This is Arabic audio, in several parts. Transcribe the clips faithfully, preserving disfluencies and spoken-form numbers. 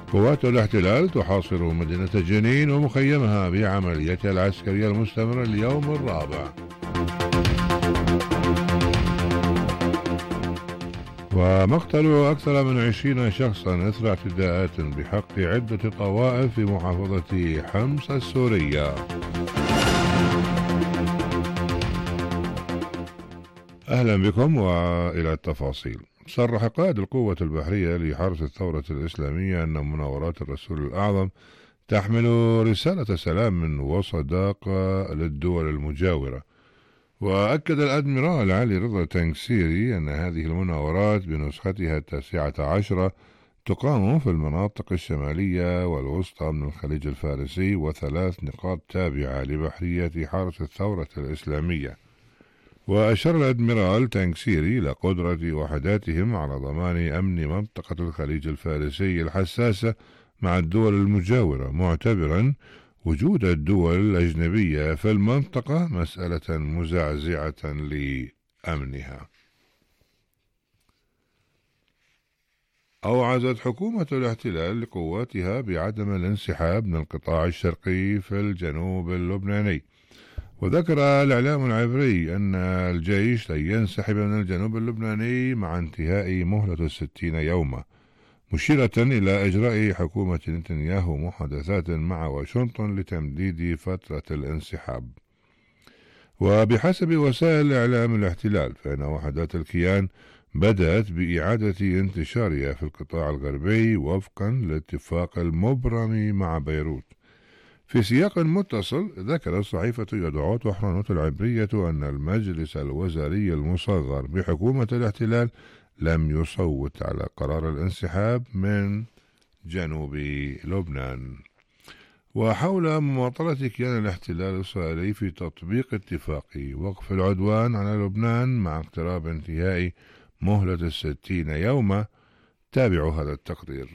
قوات الاحتلال تحاصر مدينة جنين ومخيمها بعمليتها العسكرية المستمرة اليوم الرابع. ومقتل أكثر من عشرين شخصا إثر اعتداءات بحق عدة طوائف في محافظة حمص السورية. أهلا بكم وإلى التفاصيل. صرح قائد القوة البحرية لحرس الثورة الإسلامية أن مناورات الرسول الأعظم تحمل رسالة سلام وصداقة للدول المجاورة. وأكد الأدميرال علي رضا تنكسيري أن هذه المناورات بنسختها التاسعة عشرة تقام في المناطق الشمالية والوسطى من الخليج الفارسي وثلاث نقاط تابعة لبحرية حرس الثورة الإسلامية. وأشار الأدميرال تنكسيري إلى قدرة وحداتهم على ضمان أمن منطقة الخليج الفارسي الحساسة مع الدول المجاورة، معتبرا وجود الدول الأجنبية في المنطقة مسألة مزعزعة لأمنها. أوعزت حكومة الاحتلال لقواتها بعدم الانسحاب من القطاع الشرقي في الجنوب اللبناني. وذكر الإعلام العبري أن الجيش لن ينسحب من الجنوب اللبناني مع انتهاء مهلة الستين يوما، مشيرة إلى إجراء حكومة نتنياهو محادثات مع واشنطن لتمديد فترة الانسحاب. وبحسب وسائل إعلام الاحتلال فإن وحدات الكيان بدأت بإعادة انتشارها في القطاع الغربي وفقا للاتفاق المبرم مع بيروت. في سياق متصل ذكرت صحيفة يدعوت وحرانوت العبرية أن المجلس الوزاري المصغر بحكومة الاحتلال لم يصوت على قرار الانسحاب من جنوب لبنان. وحول مماطلة كيان الاحتلال الإسرائيلي في تطبيق اتفاق وقف العدوان على لبنان مع اقتراب انتهاء مهلة الستين يوما، تابعوا هذا التقرير.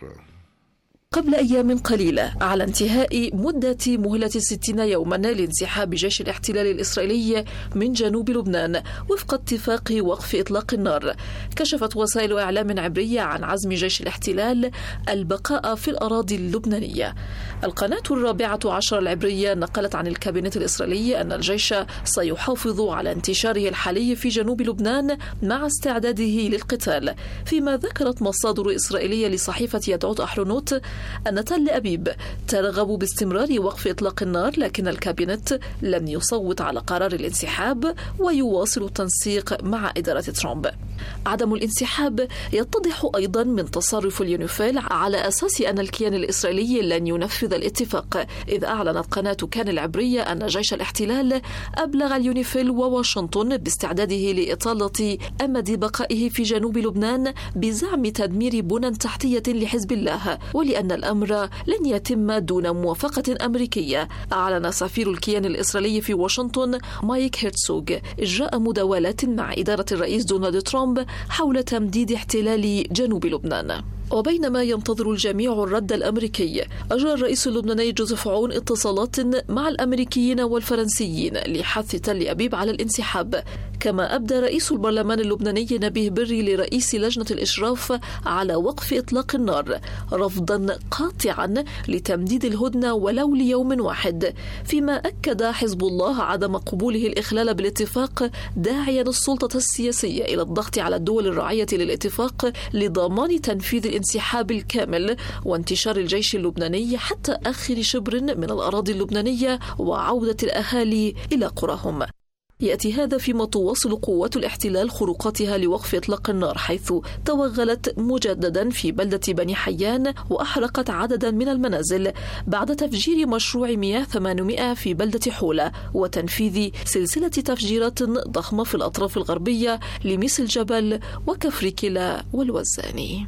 قبل أيام قليلة على انتهاء مدة مهلة ستين يوما لانسحاب جيش الاحتلال الإسرائيلي من جنوب لبنان وفق اتفاق وقف إطلاق النار، كشفت وسائل إعلام عبرية عن عزم جيش الاحتلال البقاء في الأراضي اللبنانية. القناة الرابعة عشر العبرية نقلت عن الكابينت الإسرائيلي أن الجيش سيحافظ على انتشاره الحالي في جنوب لبنان مع استعداده للقتال، فيما ذكرت مصادر إسرائيلية لصحيفة يدعوت أحرونوت أن تل أبيب ترغب باستمرار وقف إطلاق النار، لكن الكابينت لم يصوت على قرار الانسحاب ويواصل التنسيق مع إدارة ترامب. عدم الانسحاب يتضح أيضا من تصرف اليونيفيل على أساس أن الكيان الإسرائيلي لن ينفذ الاتفاق، إذ أعلنت قناة كان العبرية أن جيش الاحتلال أبلغ اليونيفيل وواشنطن باستعداده لإطالة أمد بقائه في جنوب لبنان بزعم تدمير بنى تحتية لحزب الله، ولأن الأمر لن يتم دون موافقة أمريكية. أعلن سفير الكيان الإسرائيلي في واشنطن مايك هيرتسوغ إجراء مداولات مع إدارة الرئيس دونالد ترامب حول تمديد احتلال جنوب لبنان. وبينما ينتظر الجميع الرد الأمريكي، أجرى الرئيس اللبناني جوزيف عون اتصالات مع الأمريكيين والفرنسيين لحث تل أبيب على الانسحاب. كما أبدى رئيس البرلمان اللبناني نبيه بري لرئيس لجنة الإشراف على وقف إطلاق النار رفضا قاطعا لتمديد الهدنة ولو ليوم واحد، فيما أكد حزب الله عدم قبوله الإخلال بالاتفاق، داعيا السلطة السياسية إلى الضغط على الدول الراعية للاتفاق لضمان تنفيذ الانسحاب الكامل وانتشار الجيش اللبناني حتى آخر شبر من الأراضي اللبنانية وعودة الأهالي إلى قراهم. يأتي هذا فيما تواصل قوات الاحتلال خروقاتها لوقف إطلاق النار، حيث توغلت مجددا في بلدة بني حيان وأحرقت عددا من المنازل بعد تفجير مشروع مياه ثمانمائة في بلدة حولة وتنفيذ سلسلة تفجيرات ضخمة في الأطراف الغربية لميس الجبل وكفر كلا والوزاني.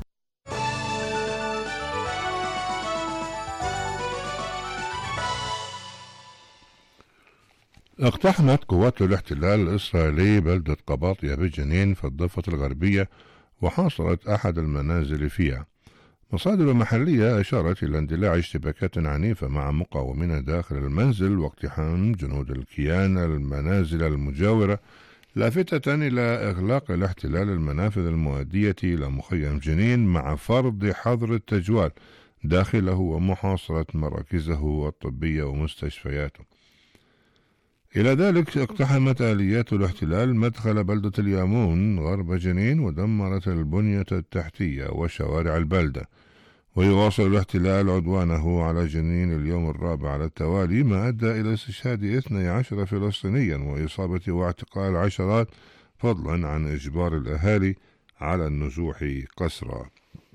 اقتحمت قوات الاحتلال الإسرائيلي بلدة قباطية بجنين في الضفة الغربية وحاصرت أحد المنازل فيها. مصادر محلية أشارت إلى اندلاع اشتباكات عنيفة مع مقاومين داخل المنزل واقتحام جنود الكيان المنازل المجاورة، لافتة إلى إغلاق الاحتلال المنافذ المؤدية إلى مخيم جنين مع فرض حظر التجوال داخله ومحاصرة مراكزه الطبية ومستشفياته. إلى ذلك اقتحمت آليات الاحتلال مدخل بلدة اليامون غرب جنين ودمرت البنية التحتية وشوارع البلدة. ويواصل الاحتلال عدوانه على جنين اليوم الرابع على التوالي، ما أدى إلى استشهاد اثني عشر فلسطينيا وإصابة واعتقال عشرات، فضلا عن إجبار الأهالي على النزوح قسرا.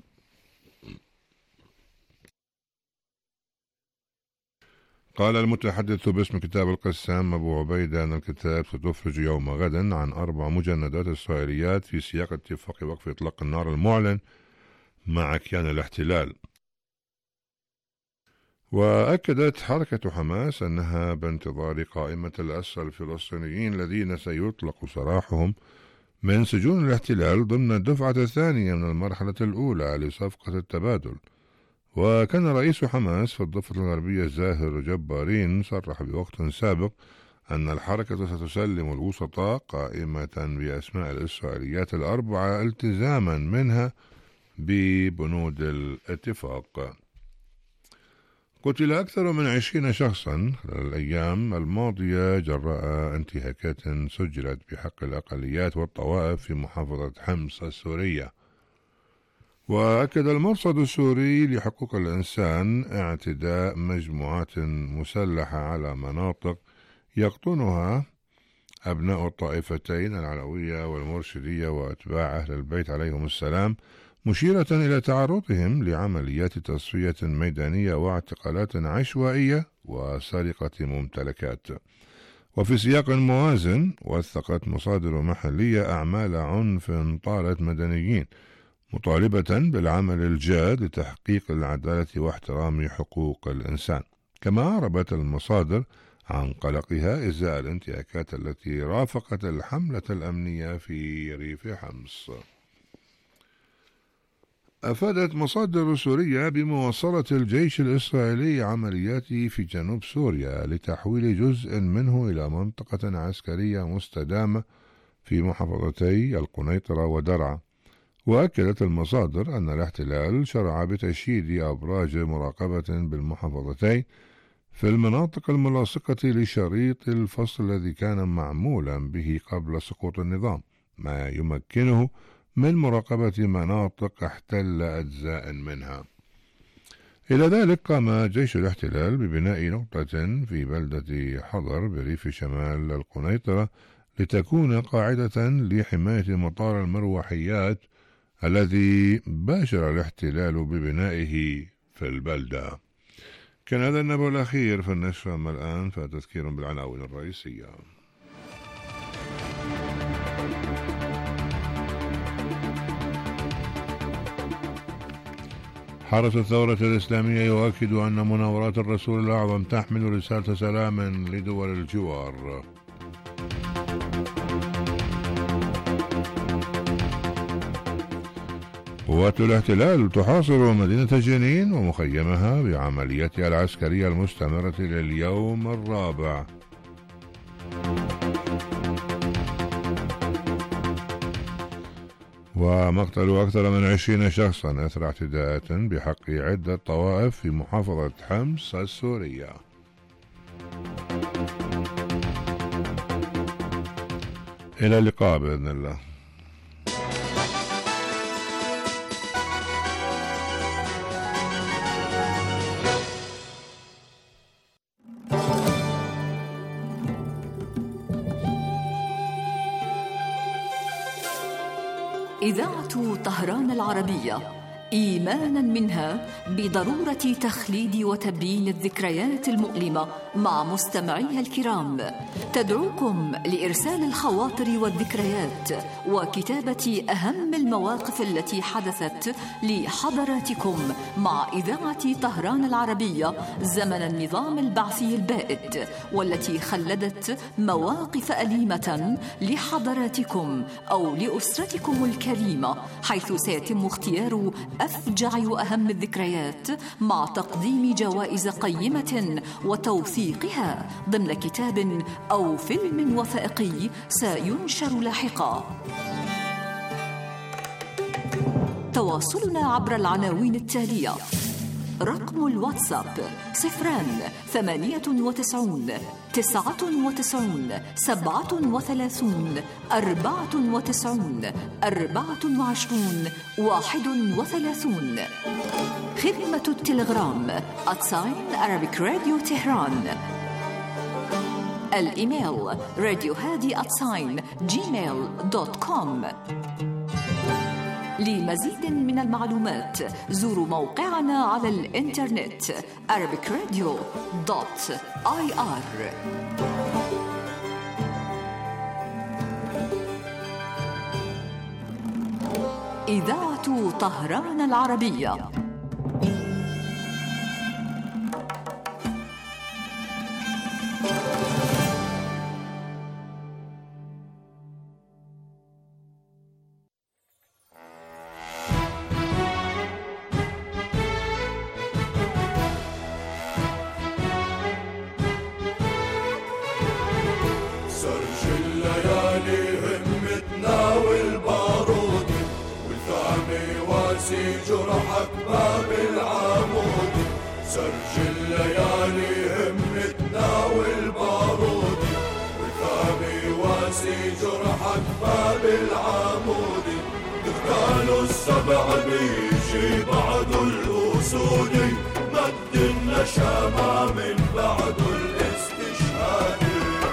قال المتحدث باسم كتاب القسام أبو عبيدة أن الكتاب ستفرج يوم غدا عن أربع مجندات إسرائيليات في سياق اتفاق وقف إطلاق النار المعلن مع كيان الاحتلال. وأكدت حركة حماس أنها بانتظار قائمة الأسرى الفلسطينيين الذين سيطلق سراحهم من سجون الاحتلال ضمن الدفعة الثانية من المرحلة الأولى لصفقة التبادل. وكان رئيس حماس في الضفة الغربية زاهر جبارين صرح بوقت سابق أن الحركة ستسلم الوسطاء قائمة بأسماء الإسرائيليات الأربعة التزاما منها ببنود الاتفاق. قتل أكثر من عشرين شخصا خلال الأيام الماضية جراء انتهاكات سجلت بحق الأقليات والطوائف في محافظة حمص السورية. وأكد المرصد السوري لحقوق الإنسان اعتداء مجموعات مسلحة على مناطق يقطنها أبناء الطائفتين العلوية والمرشدية وأتباع أهل البيت عليهم السلام، مشيرة إلى تعرضهم لعمليات تصفية ميدانية واعتقالات عشوائية وسرقة ممتلكات. وفي سياق موازن وثقت مصادر محلية أعمال عنف طالت مدنيين، مطالبة بالعمل الجاد لتحقيق العدالة واحترام حقوق الإنسان. كما أعربت المصادر عن قلقها إزاء الانتهاكات التي رافقت الحملة الأمنية في ريف حمص. أفادت مصادر سورية بمواصلة الجيش الإسرائيلي عملياته في جنوب سوريا لتحويل جزء منه إلى منطقة عسكرية مستدامة في محافظتي القنيطرة ودرعا. وأكدت المصادر أن الاحتلال شرع بتشييد أبراج مراقبة بالمحافظتين في المناطق الملاصقة لشريط الفصل الذي كان معمولا به قبل سقوط النظام، ما يمكنه من مراقبة مناطق احتل أجزاء منها. إلى ذلك قام جيش الاحتلال ببناء نقطة في بلدة حضر بريف شمال القنيطرة لتكون قاعدة لحماية مطار المروحيات الذي باشر الاحتلال ببنائه في البلدة. كان هذا النبأ الأخير في النشرة. أما الآن فتذكير بالعناوين الرئيسية. حرس الثورة الإسلامية يؤكد أن مناورات الرسول الأعظم تحمل رسالة سلام لدول الجوار. قوات الاحتلال تحاصر مدينة جنين ومخيمها بعملياتها العسكرية المستمرة لليوم الرابع. ومقتل أكثر من عشرين شخصا أثر اعتداءات بحق عدة طوائف في محافظة حمص السورية. إلى اللقاء بإذن الله. إذاعة طهران العربية، إيمانا منها بضرورة تخليد وتبيين الذكريات المؤلمة مع مستمعيها الكرام، تدعوكم لإرسال الخواطر والذكريات وكتابة أهم المواقف التي حدثت لحضراتكم مع إذاعة طهران العربية زمن النظام البعثي البائد، والتي خلدت مواقف أليمة لحضراتكم أو لأسرتكم الكريمة، حيث سيتم اختيار أفجع وأهم الذكريات مع تقديم جوائز قيمة وتوثيقها ضمن كتاب أو فيلم وثائقي سينشر لاحقا. تواصلنا عبر العناوين التالية: رقم الواتساب صفران ثمانية وتسعون تسعة وتسعون سبعة وثلاثون أربعة وتسعون أربعة وعشرون واحد وثلاثون. خدمة التلغرام أتساين Arabic Radio تهران. الإيميل راديو هادي أتساين جيميل دوت كوم. لمزيد من المعلومات زوروا موقعنا على الإنترنت arabic radio دوت آي آر. إذاعة طهران العربية. جرحك باب العمود، سرج الليالي همتنا والبارود، وثابي واسي جرحك باب العمود. تختالوا السبع بيجي بعد الأسود، مد النشامة من بعد الاستشهاد.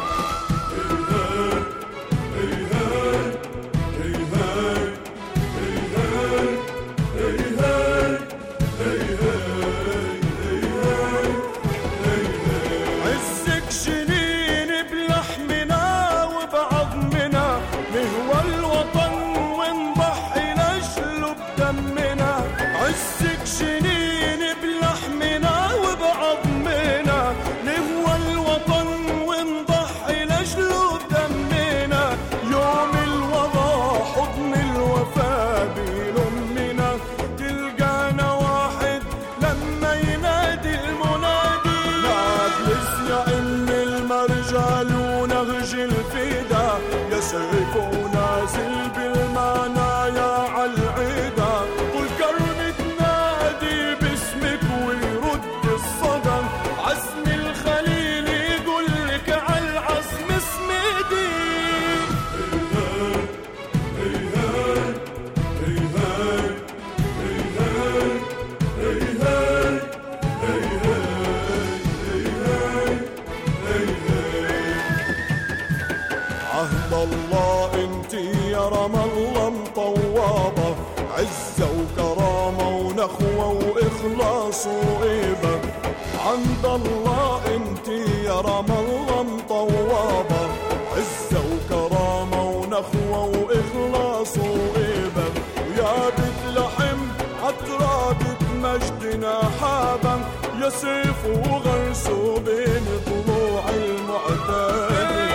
وإبة عند الله انت يا رام الله مطوابة، عزة وكرامة ونخوة وإخلاص وإبة. ويا بيت لحم عترابة مجدنا حابا، يا سيف وغرس بين طلوع المعتاد.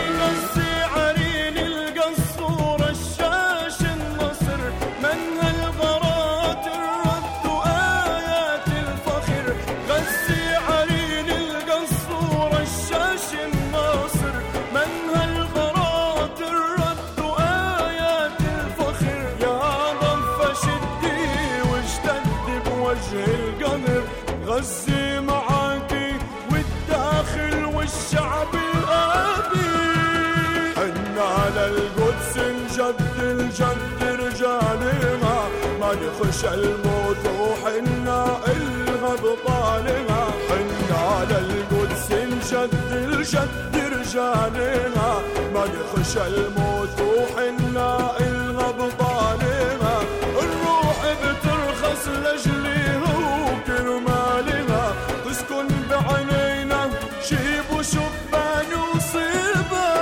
غزي معاكي والداخل والشعب الآبي، حنا على القدس نجد الجد رجالها، ما نخشى الموت وحنا إلها بطالها. حنا على القدس نجد الجد رجالها، ما نخشى الموت وحنا إلها بطالها. الروح بترخص لجليها وكرمالها، تسكن بعينينا شيب وشبان وصيبة.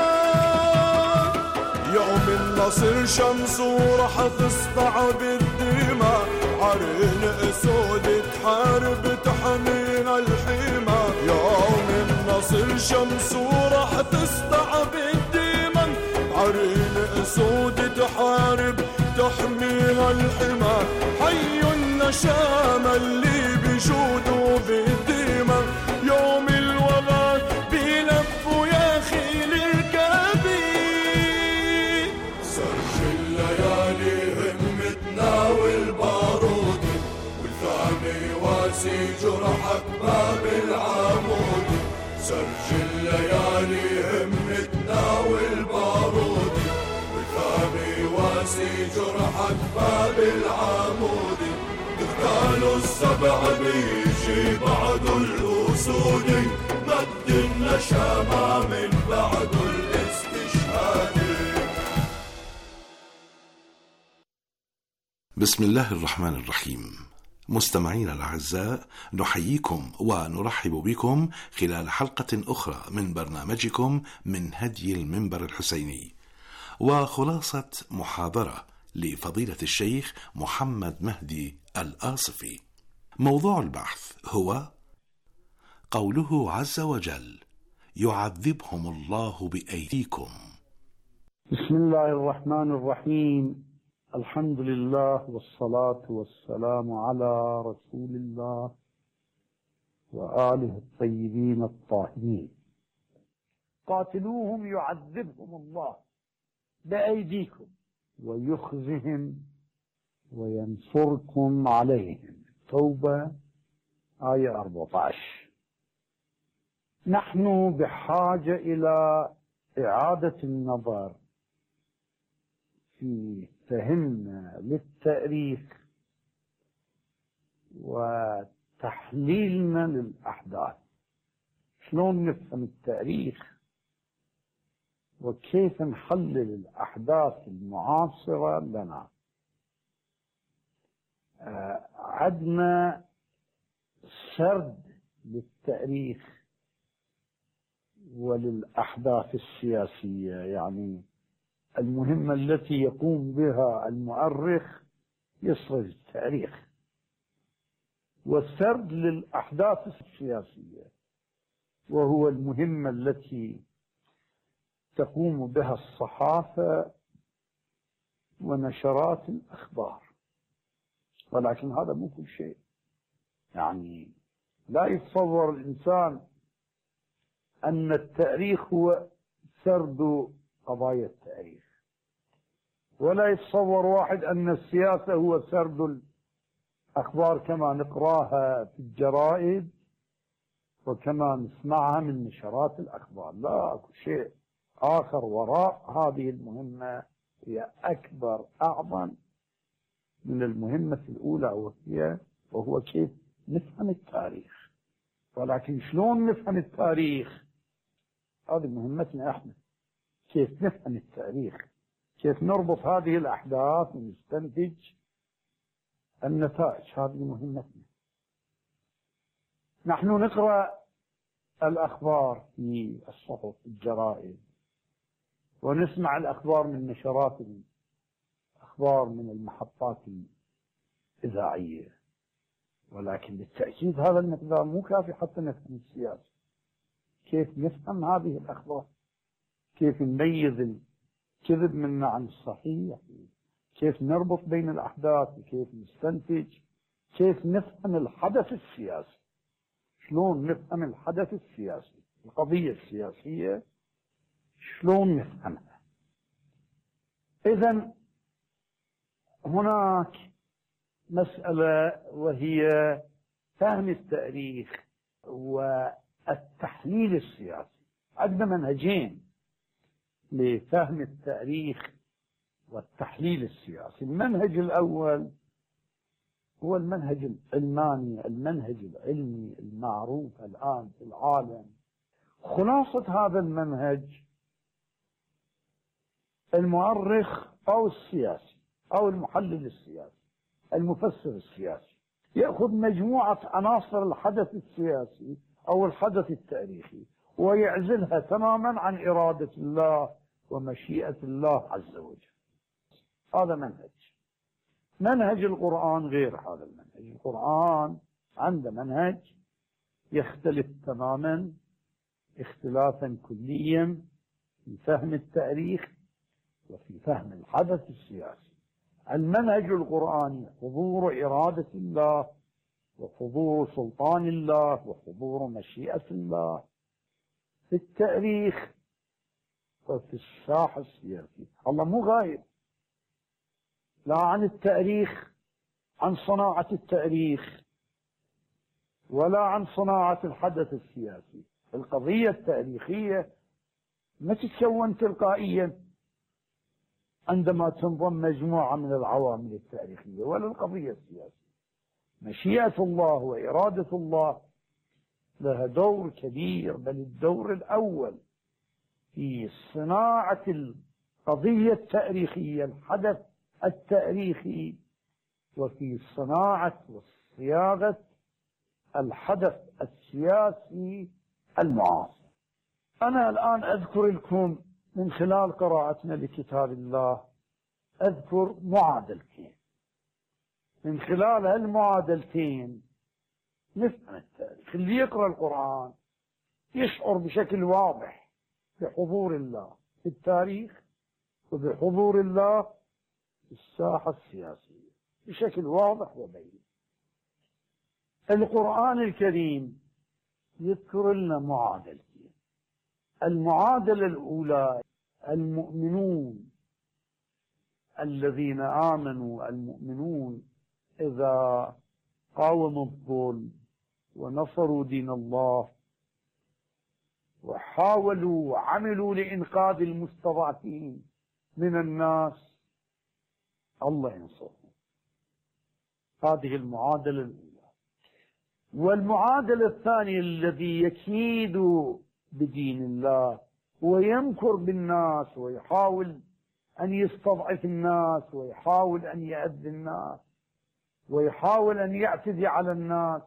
يوم النصر شمس ورح تسطع بالدماء، عرين اسود تحارب تحمينا الحمى. يوم النصر شمس ورح تسطع بالدماء، عرين اسود تحارب تحميها الحمى. حي النشامة اللي بجوده بالدماء، يوم الوغى بيلفوا يا خيل الكبي. سرج الليالي همتنا والبارود، والثاني واسي جرى سرج الليالي همتنا والبارودي وثاني واسي جرحك باب العمودي تختالوا السبع بيجي بعد الأسودي مد النشامة من بعد الاستشهادي. بسم الله الرحمن الرحيم. مستمعينا الأعزاء، نحييكم ونرحب بكم خلال حلقة أخرى من برنامجكم من هدي المنبر الحسيني، وخلاصة محاضرة لفضيلة الشيخ محمد مهدي الآصفي. موضوع البحث هو قوله عز وجل: يعذبهم الله بأيديكم. بسم الله الرحمن الرحيم. الحمد لله والصلاة والسلام على رسول الله وآله الطيبين الطاهرين. قاتلوهم يعذبهم الله بأيديكم ويخزهم وينصركم عليهم. توبة آية أربعة عشر. نحن بحاجة إلى إعادة النظر في فهمنا للتاريخ وتحليلنا للأحداث. شلون نفهم التاريخ وكيف نحلل الأحداث المعاصرة لنا. آه عدنا سرد للتاريخ وللأحداث السياسية، يعني المهمة التي يقوم بها المؤرخ يسرد التاريخ، والسرد للأحداث السياسية وهو المهمة التي تقوم بها الصحافة ونشرات الأخبار. ولكن هذا مو كل شيء، يعني لا يتصور الإنسان أن التاريخ هو سرد قضايا التاريخ، ولا يتصور واحد أن السياسة هو سرد الأخبار كما نقراها في الجرائد وكما نسمعها من نشرات الأخبار. لا، أكو شيء آخر وراء هذه المهمة هي أكبر أعظم من المهمة الأولى، وهي وهو كيف نفهم التاريخ. ولكن شلون نفهم التاريخ؟ هذه مهمتنا احنا، كيف نفهم التاريخ، كيف نربط هذه الأحداث ونستنتج النتائج. هذه مهمتنا. نحن نقرأ الأخبار في الصحف الجرائد ونسمع الأخبار من نشرات الأخبار من المحطات الإذاعية، ولكن بالتأكيد هذا المقدار مو كافي حتى نفهم السياسة. كيف نفهم هذه الأخبار؟ كيف نميز الكذب منا عن الصحيح؟ كيف نربط بين الأحداث؟ وكيف نستنتج؟ كيف نفهم الحدث السياسي؟ شلون نفهم الحدث السياسي، القضية السياسية، شلون نفهمها؟ إذن هناك مسألة وهي فهم التاريخ والتحليل السياسي. عندنا منهجين لفهم التاريخ والتحليل السياسي. المنهج الأول هو المنهج العلماني، المنهج العلمي المعروف الآن في العالم. خلاصة هذا المنهج المؤرخ أو السياسي أو المحلل السياسي المفسر السياسي يأخذ مجموعة عناصر الحدث السياسي أو الحدث التاريخي ويعزلها تماما عن إرادة الله ومشيئة الله عز وجل. هذا منهج. منهج القرآن غير هذا المنهج. القرآن عنده منهج يختلف تماما اختلافا كليا في فهم التاريخ وفي فهم الحدث السياسي. المنهج القرآني حضور إرادة الله وحضور سلطان الله وحضور مشيئة الله في التاريخ وفي الساحة السياسية. الله مو غايب لا عن التاريخ، عن صناعة التاريخ، ولا عن صناعة الحدث السياسي. القضية التاريخية ما تتكون تلقائيا عندما تنضم مجموعة من العوامل التاريخية ولا القضية السياسية. مشيئة الله وإرادة الله لها دور كبير، بل الدور الأول في صناعة القضية التاريخية، الحدث التاريخي، وفي صناعة وصياغة الحدث السياسي المعاصر. أنا الآن أذكر لكم من خلال قراءتنا لكتاب الله أذكر معادلتين، من خلال هالمعادلتين نفهم التاريخ. اللي يقرأ القرآن يشعر بشكل واضح بحضور الله في التاريخ وبحضور الله في الساحة السياسية بشكل واضح وبين. القرآن الكريم يذكر لنا معادلتين. المعادلة الأولى المؤمنون الذين آمنوا، المؤمنون إذا قاوموا الظلم ونصروا دين الله وحاولوا وعملوا لإنقاذ المستضعفين من الناس الله ينصرهم. هذه المعادلة الأولى. والمعادلة الثانية الذي يكيد بدين الله ويمكر بالناس ويحاول أن يستضعف الناس ويحاول أن يأذي الناس ويحاول أن يعتدي على الناس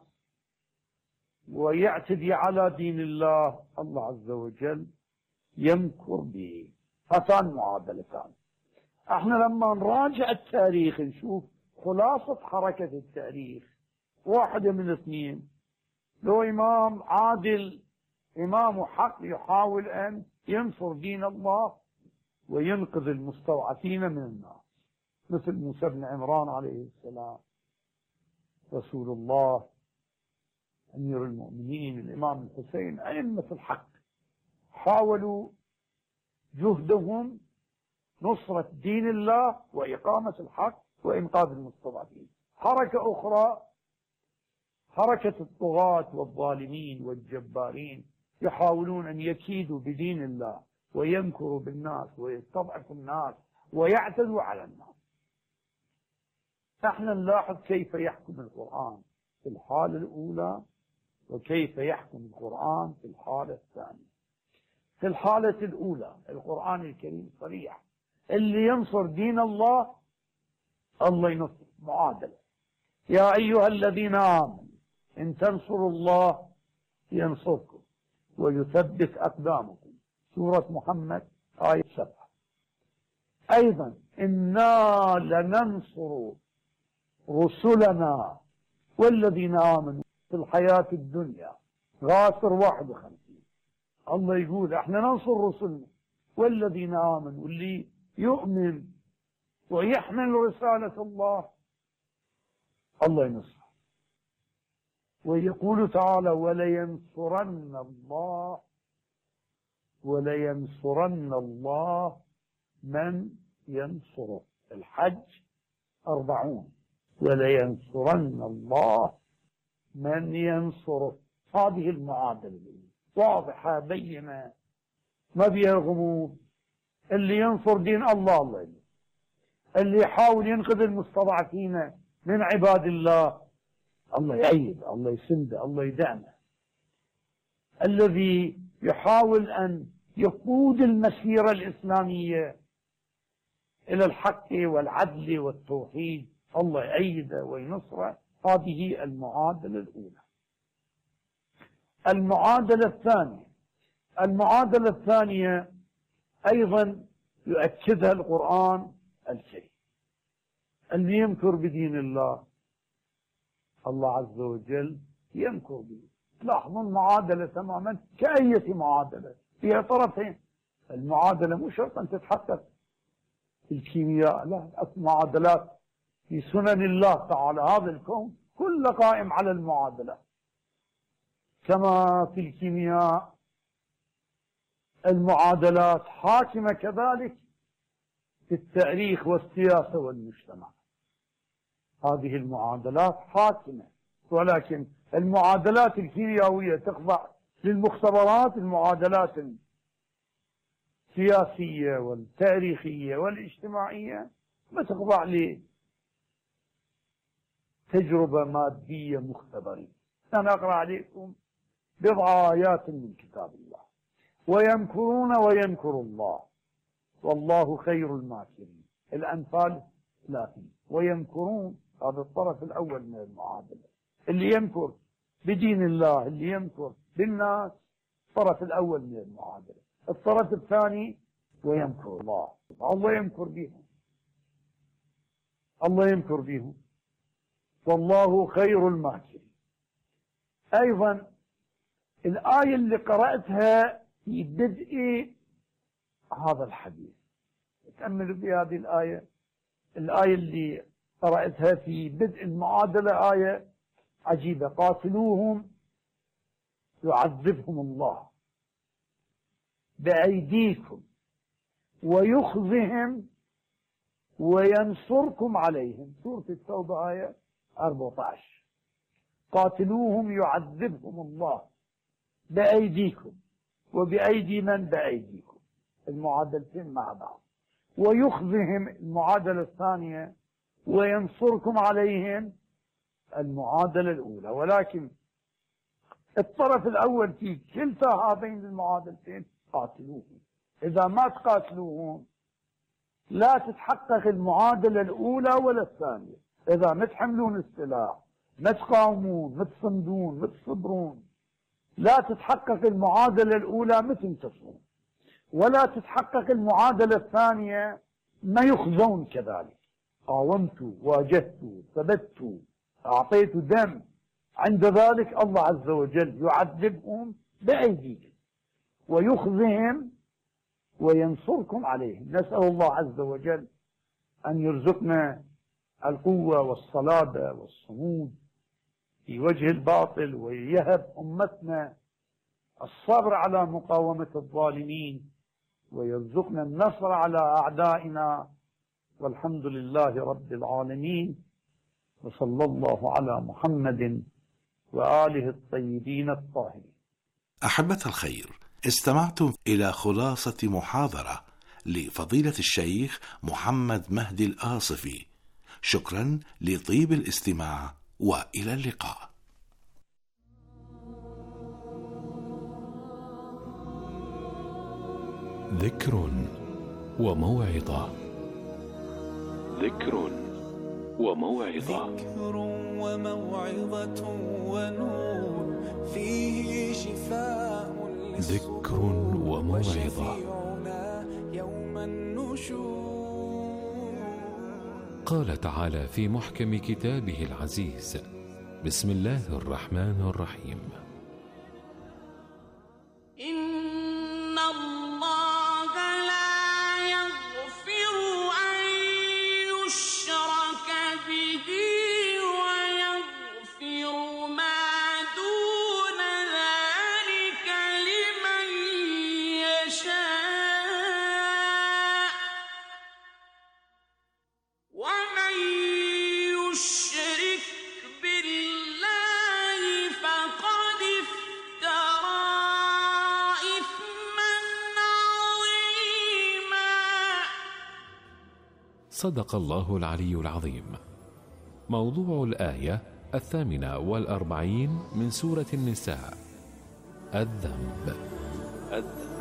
ويعتدي على دين الله، الله عز وجل يمكر به. هاتان معادلتان. احنا لما نراجع التاريخ نشوف خلاصة حركة التاريخ واحدة من اثنين. لو إمام عادل، إمام حق يحاول أن ينصر دين الله وينقذ المستضعفين من الناس، مثل موسى بن عمران عليه السلام، رسول الله، أمير المؤمنين، الإمام الحسين، أئمة الحق حاولوا جهدهم نصرة دين الله وإقامة الحق وإنقاذ المستضعفين. حركة أخرى حركة الطغاة والظالمين والجبارين يحاولون أن يكيدوا بدين الله ويمكروا بالناس ويستضعفوا الناس ويعتدوا على الناس. نحن نلاحظ كيف يحكم القرآن في الحالة الأولى وكيف يحكم القرآن في الحالة الثانية. في الحالة الأولى القرآن الكريم صريح، اللي ينصر دين الله الله ينصر. معادلة: يا أيها الذين آمنوا إن تنصروا الله ينصركم ويثبت أقدامكم، سورة محمد آية سبعة. أيضا إنا لننصر رسلنا والذين آمنوا في الحياة الدنيا، غافر واحد وخمسين. الله يقول احنا ننصر رسلنا والذين آمنوا، اللي يؤمن ويحمل رسالة الله الله ينصر. ويقول تعالى ولينصرن الله ولينصرن الله من ينصره. الحج أربعون، ولينصرن الله من ينصره. هذه المعادلة واضحة بينة ما بيها غموض. اللي ينصر دين الله الله ينصر، اللي يحاول ينقذ المستضعفين من عباد الله الله يأيد، الله يسند، الله يدعمه. الذي يحاول أن يقود المسيرة الإسلامية إلى الحق والعدل والتوحيد الله يأيده وينصره. هذه المعادلة الأولى. المعادلة الثانية المعادلة الثانية أيضا يؤكدها القرآن الكريم. اللي يمكر بدين الله الله عز وجل يمكر به. تلاحظون معادلة تماما كأية معادلة فيها طرفين. المعادلة مو شرط أن تتحقق في الكيمياء، لا، معادلات في سنن الله تعالى. هذا الكون كله قائم على المعادلة. كما في الكيمياء المعادلات حاكمة كذلك في التاريخ والسياسة والمجتمع. هذه المعادلات حاكمة، ولكن المعادلات الكيميائية تخضع للمختبرات المعادلات السياسية والتاريخية والاجتماعية ما تخضع لتجربة مادية مختبرية. أنا أقرأ عليكم بضع آيات من كتاب الله: ويمكرون ويمكر الله والله خير الماكرين. الأنفال ثلاثين. ويمكرون هذا الطرف الأول من المعادلة، اللي يمكر بدين الله، اللي يمكر بالناس، الطرف الأول من المعادلة. الطرف الثاني ويمكر الله، الله يمكر بهم، الله يمكر بهم والله خير الماكرين. أيضا الآية اللي قرأتها في بدء هذا الحديث، تأملوا بهذه الآية. الآية اللي قرأتها في بدء المعادلة آية عجيبة: قاتلوهم يعذبهم الله بأيديكم ويخزهم وينصركم عليهم. سورة التوبة آية أربعة عشر. قاتلوهم يعذبهم الله بأيديكم، وبأيدي من؟ بأيديكم، المعادلتين مع بعض. ويخزهم المعادلة الثانية، وينصركم عليهم المعادلة الأولى. ولكن الطرف الأول في كلتا هذين المعادلتين قاتلوهم. إذا ما تقاتلوهم لا تتحقق المعادلة الأولى ولا الثانية. إذا ما تحملون السلاح، ما تقاومون، ما تصمدون، ما تصبرون، لا تتحقق المعادلة الأولى، ما تنتصرون. ولا تتحقق المعادلة الثانية، ما يخزون كذلك. قاومتوا، واجهتوا، ثبتوا، أعطيتوا دم، عند ذلك الله عز وجل يعذبهم بأيديكم ويخزهم وينصركم عليهم. نسأل الله عز وجل أن يرزقنا القوة والصلابة والصمود في وجه الباطل، ويهب أمتنا الصبر على مقاومة الظالمين، ويرزقنا النصر على أعدائنا. والحمد لله رب العالمين، وصلى الله على محمد وآله الطيبين الطاهرين. أحبة الخير، استمعتم إلى خلاصة محاضرة لفضيلة الشيخ محمد مهدي الآصفي. شكرا لطيب الاستماع، وإلى اللقاء. ذكر وموعظة. ذكر وموعظة. ذكر وموعظة ونور فيه شفاء. ذكر وموعظة. يوم النشور. قال تعالى في محكم كتابه العزيز: بسم الله الرحمن الرحيم: إن الله لا يغفر أن يشرك به ويغفر ما دون ذلك لمن يشاء، ومن يشرك بالله فقد افترى إثما عظيما. صدق الله العلي العظيم. موضوع الآية الثامنة والأربعين من سورة النساء: الذنب. الذنب.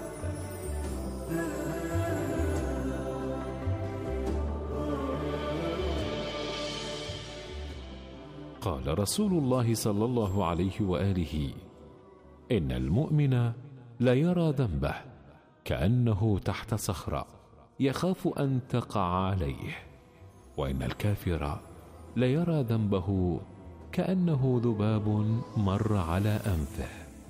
قال رسول الله صلى الله عليه وآله: إن المؤمن لا يرى ذنبه كأنه تحت صخرة يخاف أن تقع عليه، وإن الكافر لا يرى ذنبه كأنه ذباب مر على أنفه.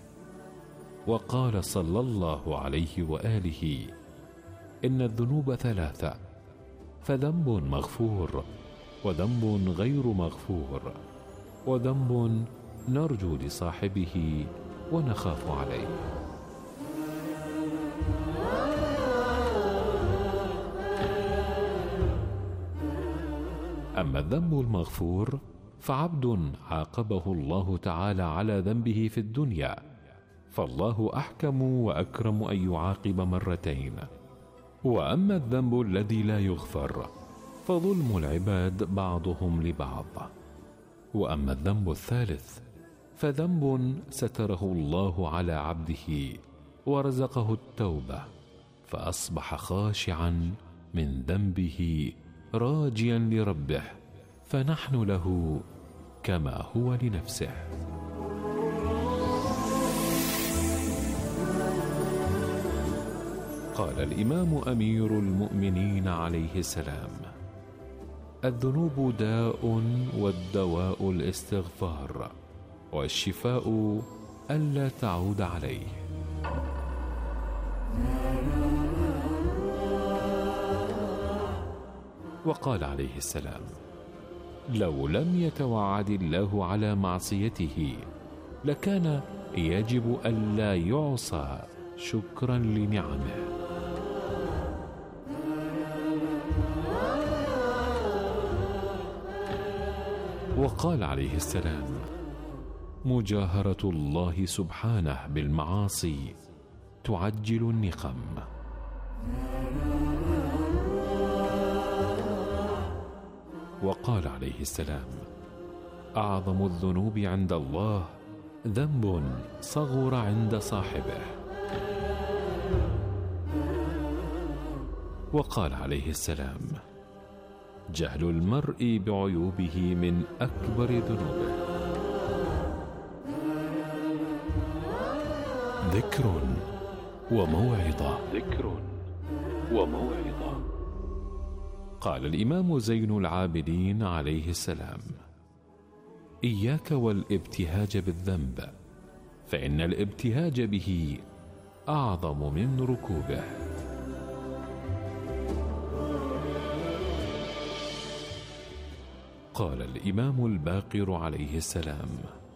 وقال صلى الله عليه وآله: إن الذنوب ثلاثة، فذنب مغفور، وذنب غير مغفور، وذنب نرجو لصاحبه ونخاف عليه. أما الذنب المغفور فعبد عاقبه الله تعالى على ذنبه في الدنيا، فالله أحكم وأكرم أن يعاقب مرتين. وأما الذنب الذي لا يغفر فظلم العباد بعضهم لبعض. وأما الذنب الثالث فذنب ستره الله على عبده ورزقه التوبة فأصبح خاشعا من ذنبه راجيا لربه، فنحن له كما هو لنفسه. قال الإمام أمير المؤمنين عليه السلام: الذنوب داء والدواء الاستغفار، والشفاء ألا تعود عليه. وقال عليه السلام: لو لم يتوعد الله على معصيته لكان يجب ألا يعصى شكرا لنعمه. وقال عليه السلام: مجاهرة الله سبحانه بالمعاصي تعجل النقم. وقال عليه السلام: أعظم الذنوب عند الله ذنب صغر عند صاحبه. وقال عليه السلام: جهل المرء بعيوبه من أكبر ذنوبه. ذكر وموعظة. ذكر وموعظة. قال الإمام زين العابدين عليه السلام: إياك والابتهاج بالذنب، فإن الابتهاج به أعظم من ركوبه. قال الإمام الباقر عليه السلام: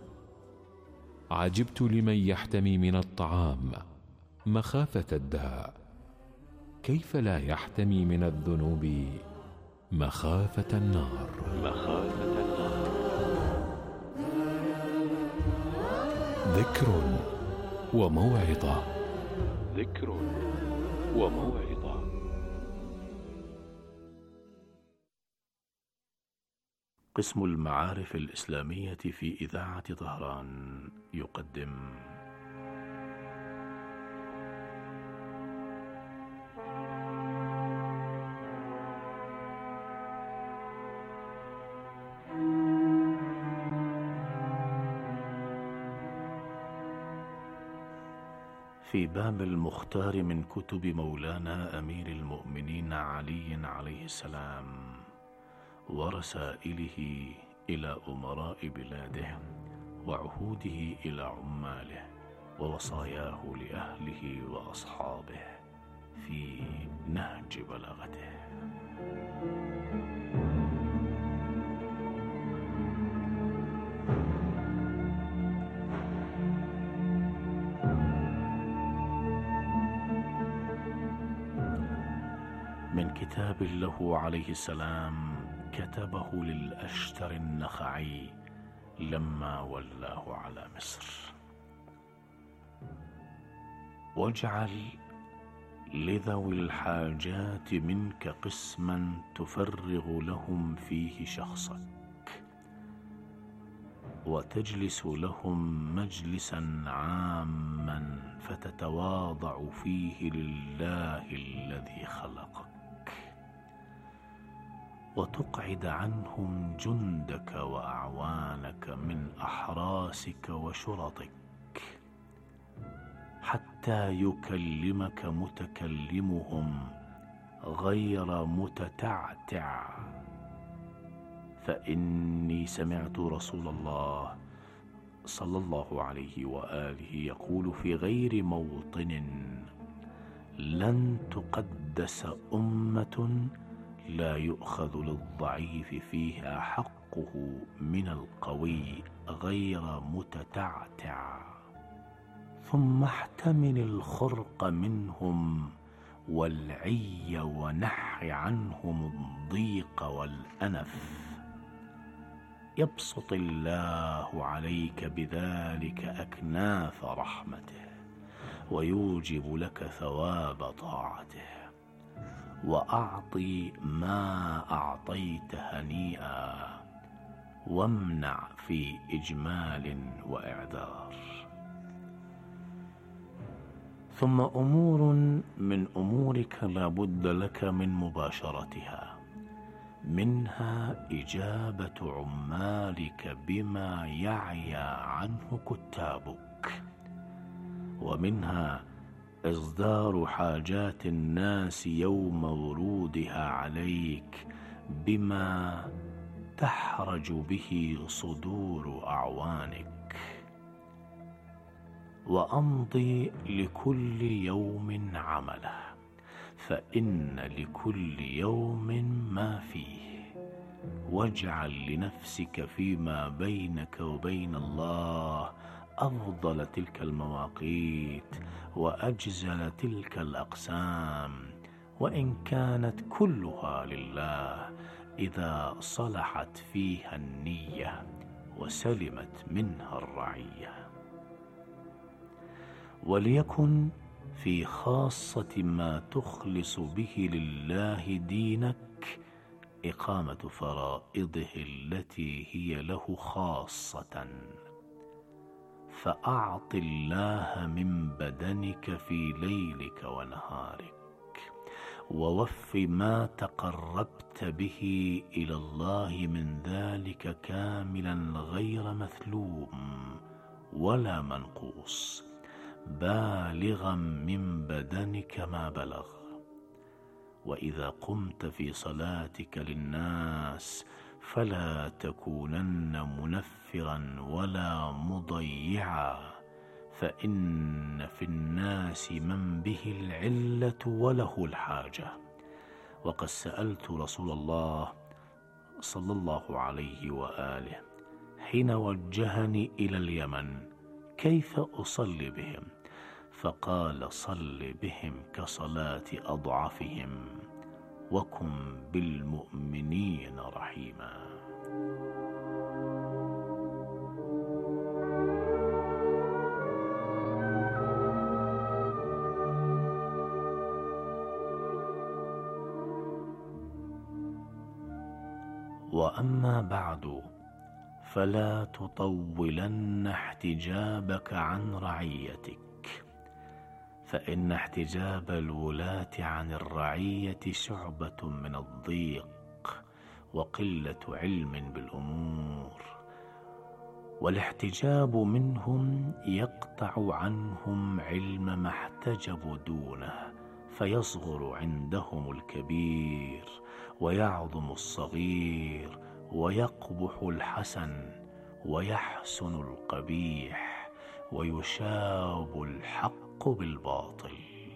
عجبت لمن يحتمي من الطعام مخافة الداء، كيف لا يحتمي من الذنوب مخافة النار. مخافة النار. ذكر وموعظة. ذكر وموعظة. قسم المعارف الإسلامية في إذاعة طهران يقدم في باب المختار من كتب مولانا أمير المؤمنين علي عليه السلام ورسائله إلى أمراء بلاده وعهوده إلى عماله ووصاياه لأهله وأصحابه في نهج بلاغته. من كتاب له عليه السلام كتبه للأشتر النخعي لما ولاه على مصر: واجعل لذوي الحاجات منك قسما تفرغ لهم فيه شخصك، وتجلس لهم مجلسا عاما فتتواضع فيه لله الذي خلقك، وتقعد عنهم جندك وأعوانك من أحراسك وشرطك، حتى يكلمك متكلمهم غير متتعتع. فإني سمعت رسول الله صلى الله عليه وآله يقول في غير موطن: لن تقدس أمة لا يؤخذ للضعيف فيها حقه من القوي غير متتعتع، ثم احتمل الخرق منهم والعي ونح عنهم الضيق والأنف، يبسط الله عليك بذلك أكناف رحمته ويوجب لك ثواب طاعته. وأعطي ما أعطيت هنيئا، وامنع في إجمال وإعذار. ثم أمور من أمورك لا بد لك من مباشرتها، منها إجابة عمالك بما يعيا عنه كتابك، ومنها إصدار حاجات الناس يوم ورودها عليك بما تحرج به صدور أعوانك. وأمضي لكل يوم عمله، فإن لكل يوم ما فيه. واجعل لنفسك فيما بينك وبين الله أفضل تلك المواقيت وأجزل تلك الأقسام، وإن كانت كلها لله، إذا صلحت فيها النية وسلمت منها الرعية. وليكن في خاصة ما تخلص به لله دينك إقامة فرائضه التي هي له خاصة. فأعط الله من بدنك في ليلك ونهارك، ووف ما تقربت به إلى الله من ذلك كاملا غير مثلوم ولا منقوص، بالغا من بدنك ما بلغ. وإذا قمت في صلاتك للناس فلا تكونن منفرا ولا مضيعا، فإن في الناس من به العلة وله الحاجة. وقد سألت رسول الله صلى الله عليه وآله حين وجهني إلى اليمن كيف أصلي بهم، فقال: صل بهم كصلاة أضعفهم، وكن بالمؤمنين رحيما. وأما بعد، فلا تطولن احتجابك عن رعيتك، فإن احتجاب الولاة عن الرعية شعبة من الضيق وقلة علم بالأمور، والاحتجاب منهم يقطع عنهم علم ما احتجبوا دونه، فيصغر عندهم الكبير ويعظم الصغير، ويقبح الحسن ويحسن القبيح، ويشاب الحق بالباطل.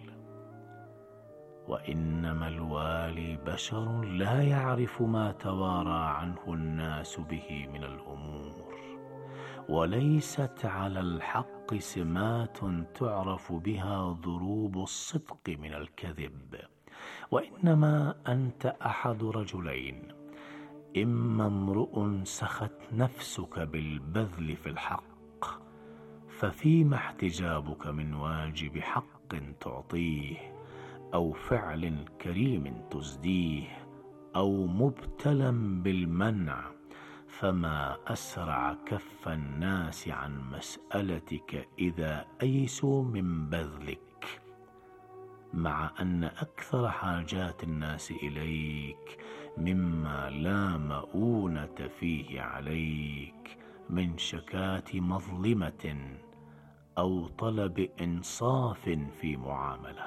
وإنما الوالي بشر لا يعرف ما توارى عنه الناس به من الأمور، وليست على الحق سمات تعرف بها ضروب الصدق من الكذب، وإنما أنت أحد رجلين: إما امرؤ سخت نفسك بالبذل في الحق، ففيما احتجابك من واجب حق تعطيه، أو فعل كريم تزديه، أو مبتلى بالمنع، فما أسرع كف الناس عن مسألتك إذا أيسوا من بذلك، مع أن أكثر حاجات الناس إليك مما لا مؤونة فيه عليك من شكاة مظلمة أو طلب إنصاف في معاملة.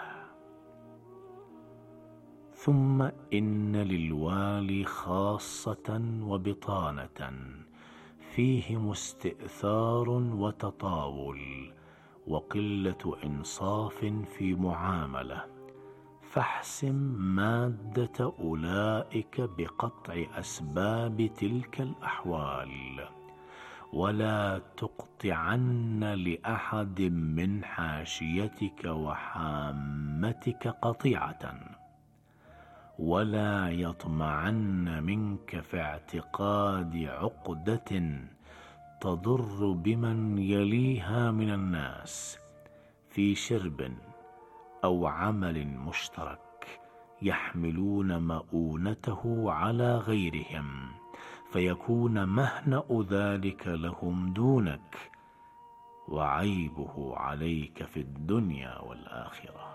ثم إن للوالي خاصة وبطانة فيهم استئثار وتطاول وقلة إنصاف في معاملة، فاحسم مادة أولئك بقطع أسباب تلك الأحوال، ولا تقطعن لأحد من حاشيتك وحامتك قطيعة، ولا يطمعن منك في اعتقاد عقدة تضر بمن يليها من الناس في شرب أو عمل مشترك يحملون مؤونته على غيرهم، فيكون مهنأ ذلك لهم دونك، وعيبه عليك في الدنيا والآخرة.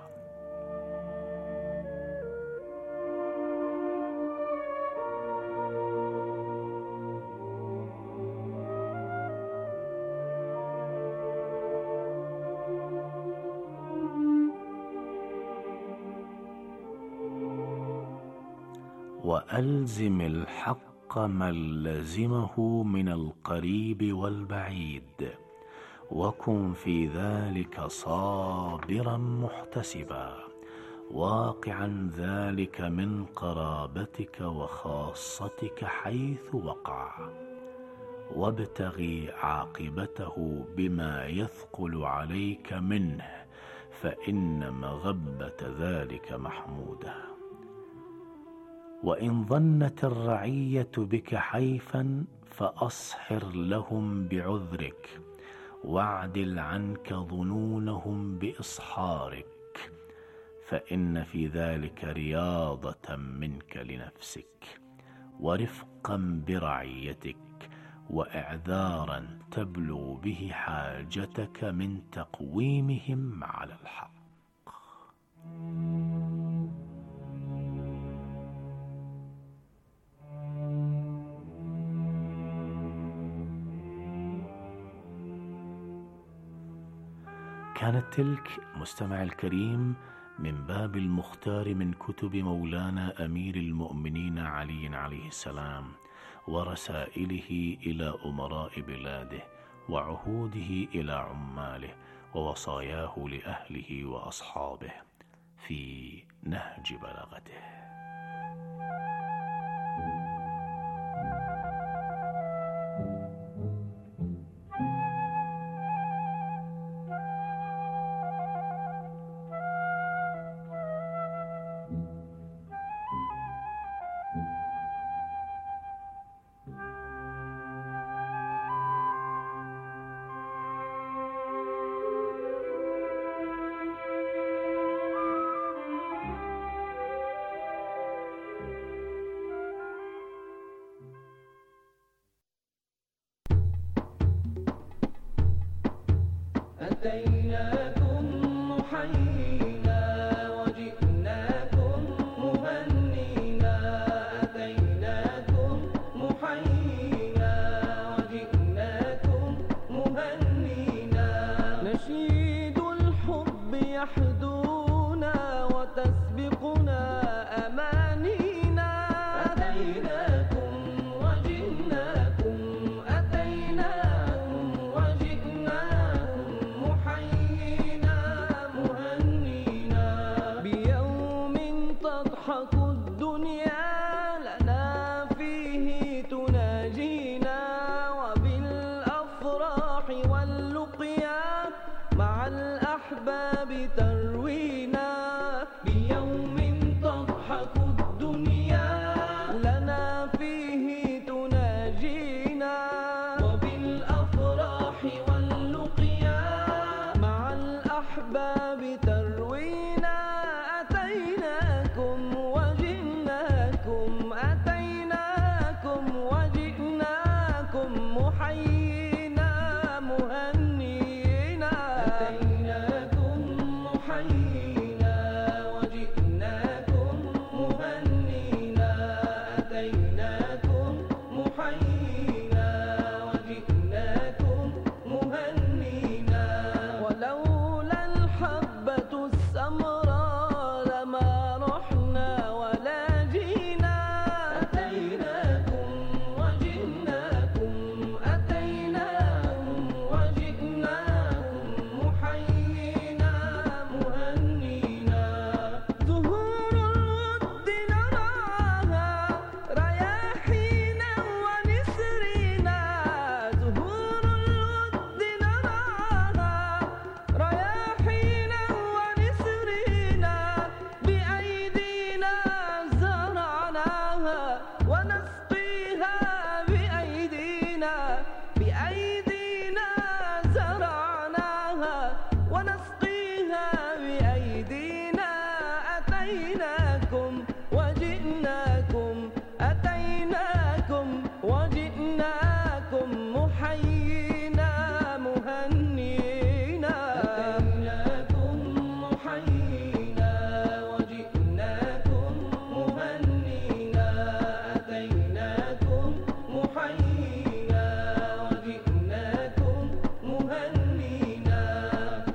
وألزم الحق من لزمه من القريب والبعيد، وكن في ذلك صابرا محتسبا، واقعا ذلك من قرابتك وخاصتك حيث وقع، وابتغي عاقبته بما يثقل عليك منه، فإن مغبة ذلك محمودة. وإن ظنت الرعية بك حيفا فأصحر لهم بعذرك، واعدل عنك ظنونهم بإصحارك، فإن في ذلك رياضة منك لنفسك، ورفقا برعيتك، وإعذارا تبلغ به حاجتك من تقويمهم على الحق. كانت تلك مستمع الكريم من باب المختار من كتب مولانا أمير المؤمنين علي عليه السلام، ورسائله إلى أمراء بلاده، وعهوده إلى عماله، ووصاياه لأهله وأصحابه في نهج بلاغته. أتيناكم محيينا وجئناكم مهنينا، أتيناكم محيينا وجئناكم مهنينا، نشيد الحب يحدونا وتسبقنا أمانينا، أتيناكم وجئناكم، أتيناكم وجئناكم محيينا مهنينا، بيوم تضحك الدنيا لنا فيه تناجينا، وبالأفراح واللقيا مع الأحباب تروينا، بيوم تضحك الدنيا لنا فيه تناجينا، وبالأفراح واللقيا مع الأحباب تروينا، أتيناكم وجئناكم، أتيناكم وجئناكم محيينا مهنينا، أتيناكم محيينا وجئناكم مهنينا، أتيناكم محيينا وجئناكم مهنينا، ولولا الحبة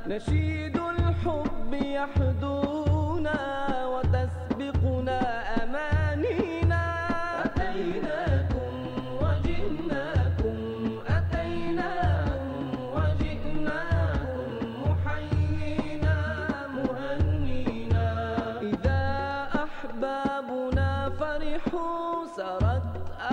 نشيد الحب يحدونا وتسبقنا أمانينا. أتيناكم وجئناكم أتيناكم وجئناكم محيينا مهنينا. إذا أحبابنا فرحوا سرت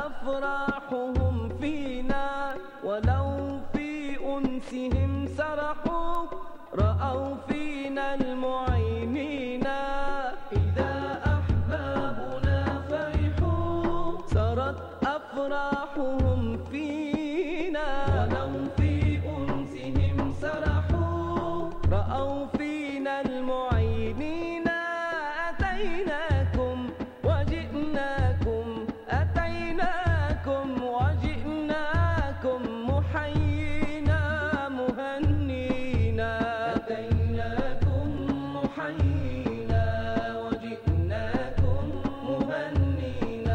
أفراحهم فينا، ولو في أنسهم سرحوا رأوا فينا المعينين. إذا أحبابنا فرحوا سرت أفراحهم فينا، ولو في أنسهم سرحوا رأوا فينا المعينين. أتيناكم وجئناكم أتيناكم وجئناكم محيينا مهنينا. أتيناكم محيينا وجئناكم مهنينا.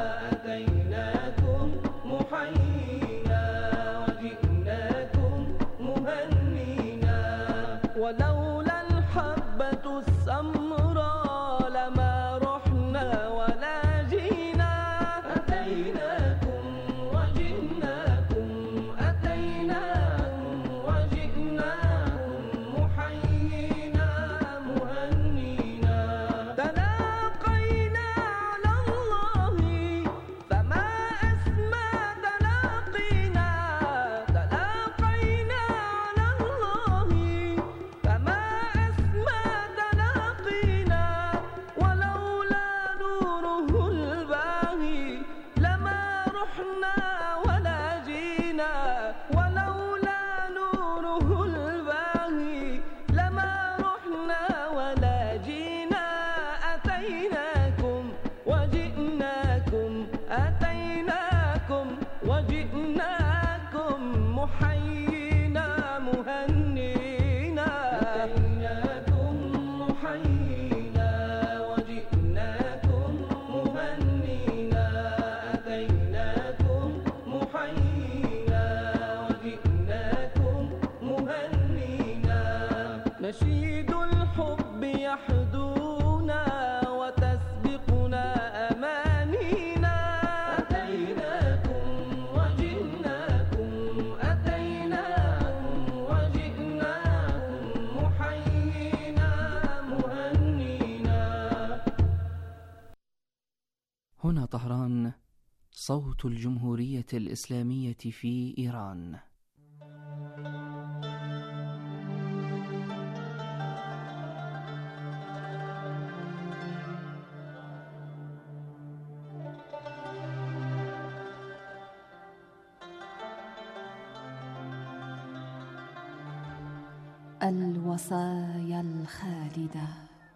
أتيناكم محيينا وجئناكم مهنينا. ولولا الحبة السمراء لما رحنا ولا جينا. أتيناكم وجئناكم أتيناكم وجئناكم محيينا مهنينا. تلاقينا على الله فما أسمى تلاقينا. تلاقينا على الله فما أسمى تلاقينا. ولولا نوره الباهي لما رحنا ولا جينا. ولولا نوره الباهي لما رحنا ولا جينا. أتيناكم وجئناكم أتيناكم وجئناكم محيينا مهنينا. أتيناكم محيينا وجئناكم مهنينا. أتيناكم محيينا وجئناكم مهنينا. نشيد الحب يحدونا وتسبقنا أمانينا. أتيناكم وجئناكم أتيناكم وجئناكم محيينا مهنينا. هنا طهران، صوت الجمهورية الإسلامية في إيران. الوصايا الخالدة.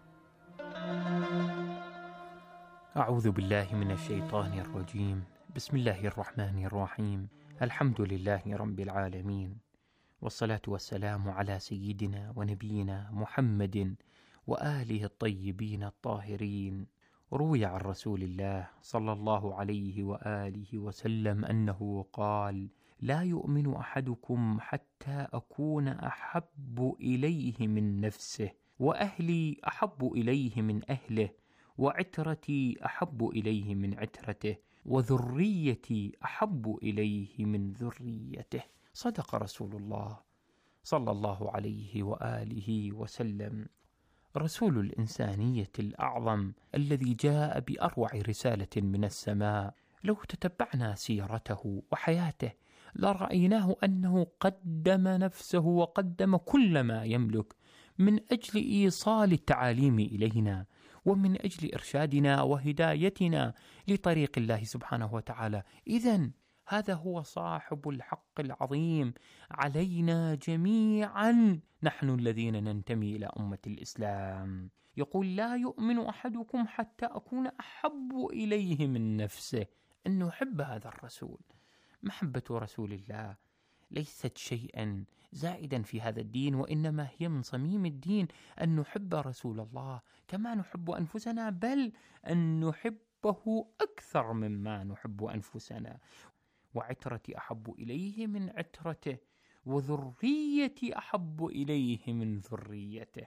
أعوذ بالله من الشيطان الرجيم. بسم الله الرحمن الرحيم. الحمد لله رب العالمين، والصلاة والسلام على سيدنا ونبينا محمد وآله الطيبين الطاهرين. روي عن رسول الله صلى الله عليه وآله وسلم أنه قال: لا يؤمن أحدكم حتى أكون أحب إليه من نفسه، وأهلي أحب إليه من أهله، وعترتي أحب إليه من عترته، وذريتي أحب إليه من ذريته. صدق رسول الله صلى الله عليه وآله وسلم. رسول الإنسانية الأعظم الذي جاء بأروع رسالة من السماء. لو تتبعنا سيرته وحياته لرأيناه أنه قدم نفسه وقدم كل ما يملك من أجل إيصال التعاليم إلينا، ومن أجل إرشادنا وهدايتنا لطريق الله سبحانه وتعالى. إذن هذا هو صاحب الحق العظيم علينا جميعا، نحن الذين ننتمي إلى أمة الإسلام. يقول: لا يؤمن أحدكم حتى أكون أحب إليه من نفسه. أن نحب هذا الرسول. محبة رسول الله ليست شيئا زائدا في هذا الدين، وإنما هي من صميم الدين أن نحب رسول الله كما نحب أنفسنا، بل أن نحبه أكثر مما نحب أنفسنا. وعترتي أحب إليه من عترته، وذريتي أحب إليه من ذريته.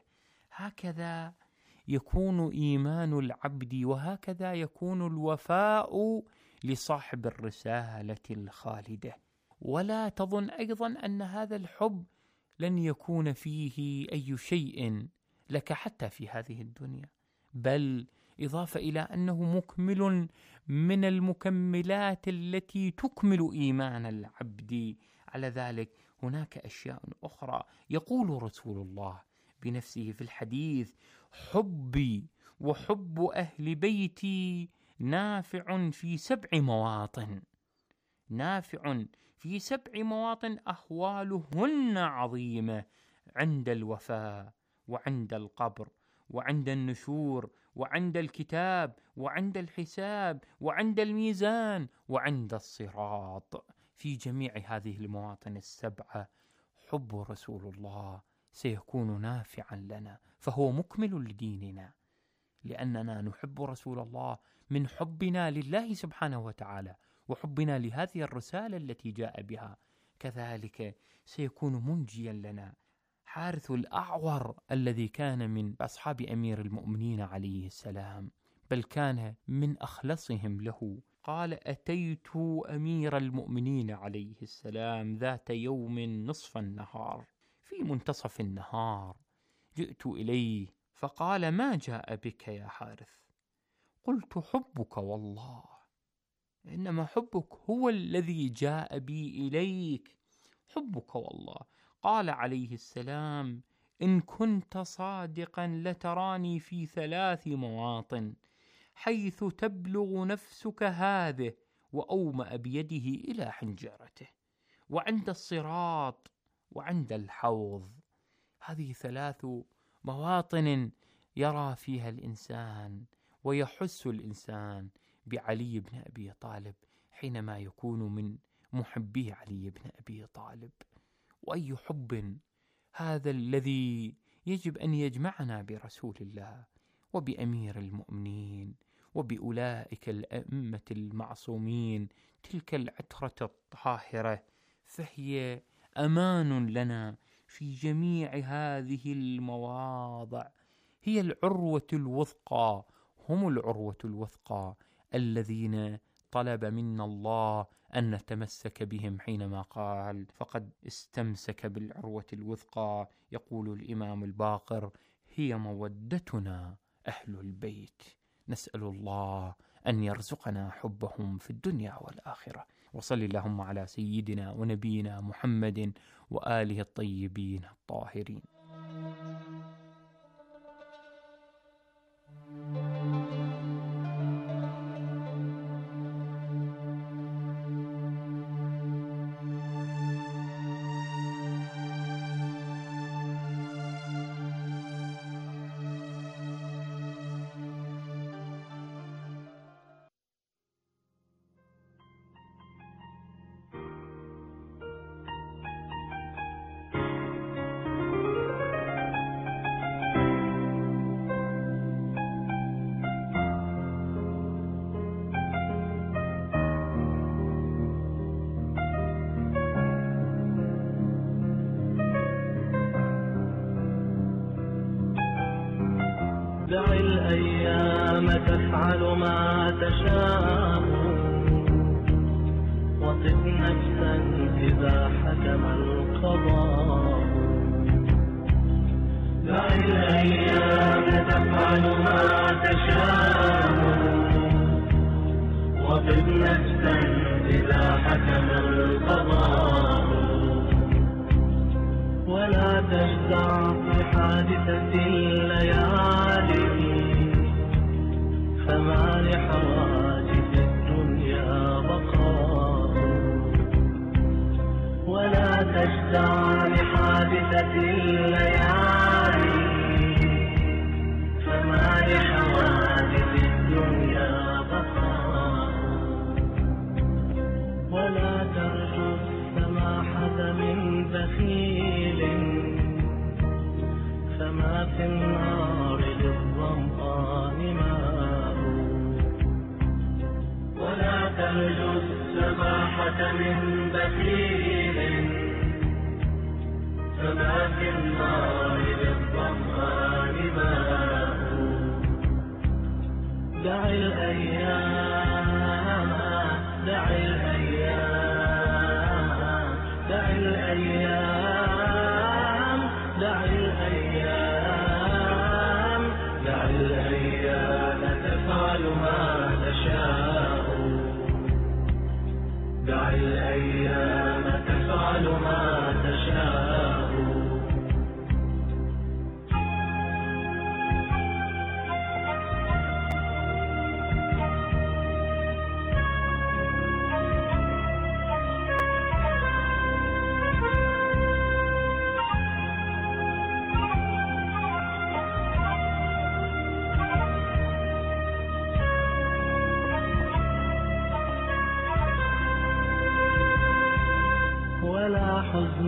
هكذا يكون إيمان العبد، وهكذا يكون الوفاء لصاحب الرسالة الخالدة. ولا تظن أيضا أن هذا الحب لن يكون فيه أي شيء لك حتى في هذه الدنيا، بل إضافة إلى أنه مكمل من المكملات التي تكمل إيمان العبد. على ذلك هناك أشياء أخرى. يقول رسول الله بنفسه في الحديث: حبي وحب أهل بيتي نافع في سبع مواطن، نافع في سبع مواطن أحوالهن عظيمة: عند الوفاة، وعند القبر، وعند النشور، وعند الكتاب، وعند الحساب، وعند الميزان، وعند الصراط. في جميع هذه المواطن السبعة حب رسول الله سيكون نافعا لنا، فهو مكمل لديننا، لأننا نحب رسول الله من حبنا لله سبحانه وتعالى وحبنا لهذه الرسالة التي جاء بها. كذلك سيكون منجيا لنا. حارث الأعور الذي كان من أصحاب أمير المؤمنين عليه السلام، بل كان من أخلصهم له، قال: أتيت أمير المؤمنين عليه السلام ذات يوم نصف النهار، في منتصف النهار جئت إليه فقال: ما جاء بك يا حارث؟ قلت: حبك والله، إنما حبك هو الذي جاء بي إليك، حبك والله. قال عليه السلام: إن كنت صادقا لتراني في ثلاث مواطن، حيث تبلغ نفسك هذه، وأومأ بيده إلى حنجرته، وعند الصراط، وعند الحوض. هذه ثلاث مواطن يرى فيها الإنسان ويحس الإنسان بعلي بن أبي طالب حينما يكون من محبي علي بن أبي طالب. وأي حب هذا الذي يجب أن يجمعنا برسول الله وبأمير المؤمنين وبأولئك الأئمة المعصومين، تلك العترة الطاهرة، فهي أمان لنا في جميع هذه المواضع. هي العروة الوثقى، هم العروة الوثقى الذين طلب منا الله أن نتمسك بهم حينما قال: فقد استمسك بالعروة الوثقى. يقول الإمام الباقر: هي مودتنا أهل البيت. نسأل الله أن يرزقنا حبهم في الدنيا والآخرة. وصل اللهم على سيدنا ونبينا محمد وآله الطيبين الطاهرين. دع الأيام تفعل ما تشاء، وطب نفسا إذا حكم القضاء. دع الأيام تفعل ما تشاء، وطب نفسا إذا حكم القضاء. ولا تجزع في حادثة الليالي، فما لحوادث الدنيا بقاء. ولا تجزع لحادثة الليالي، فما لحوادث الدنيا بقاء. ولا ترجو السماحة من بخيل، فما في النار للظمآن ماء. ولا ترجو السماحة من بخيل،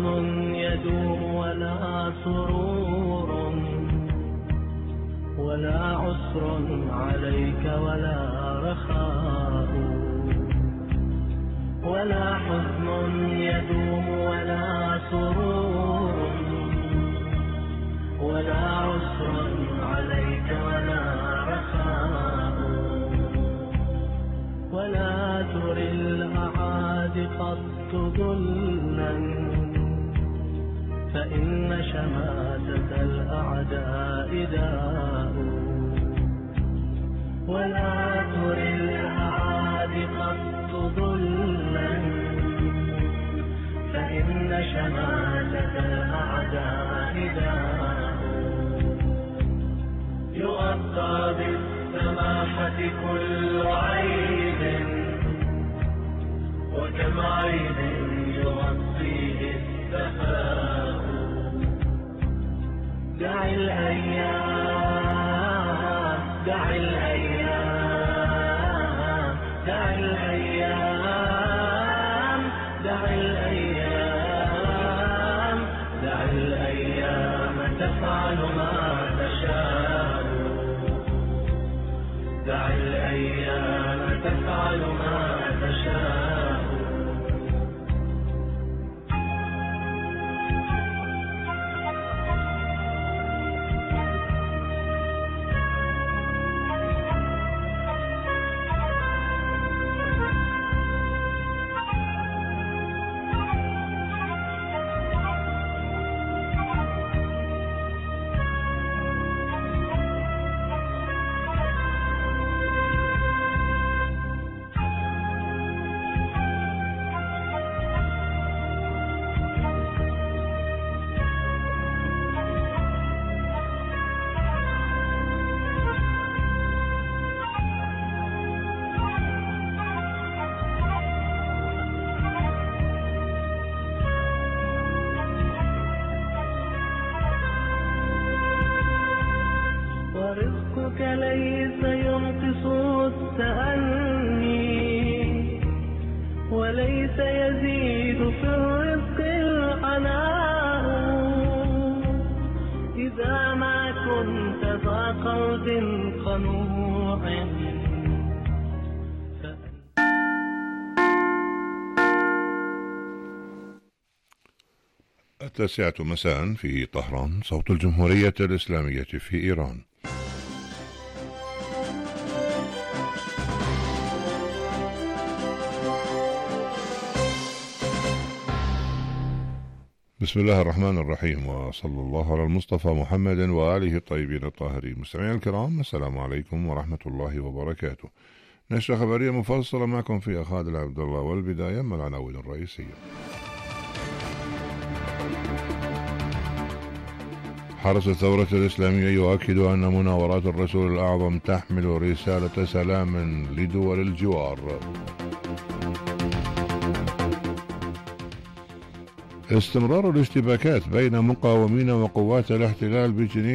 يدوم ولا سرور ولا عسر عليك ولا رخاء ولا حزن يدوم ولا سرور ولا عسر عليك ولا رخاء ولا تري الأعادي قط ذلا فإن شماتة الأعداء داء ولا تري الأعادي قط ذلا فإن شماتة الأعداء داء يغطى بالسماحة كل عيب وكم عيب يغطيه السخاء دع الأيام دع الأيام دع الأيام دع الأيام دع الأيام تفعل ما تشاء دع الأيام تفعل ما تشاء ورزقك ليس ينقص التأني وليس يزيد في الرزق العناء إذا ما كنت ذا قلب قنوع التاسعة مساء في طهران، صوت الجمهورية الإسلامية في إيران. بسم الله الرحمن الرحيم، وصلى الله على المصطفى محمد وآله الطيبين الطاهرين. مستمعينا الكرام، السلام عليكم ورحمة الله وبركاته. نشرة خبرية مفصلة معكم في أخادل عبد الله، والبداية من العناوين الرئيسية. حرس الثورة الإسلامية يؤكد أن مناورات الرسول الأعظم تحمل رسالة سلام لدول الجوار. استمرار الاشتباكات بين مقاومين وقوات الاحتلال بجنين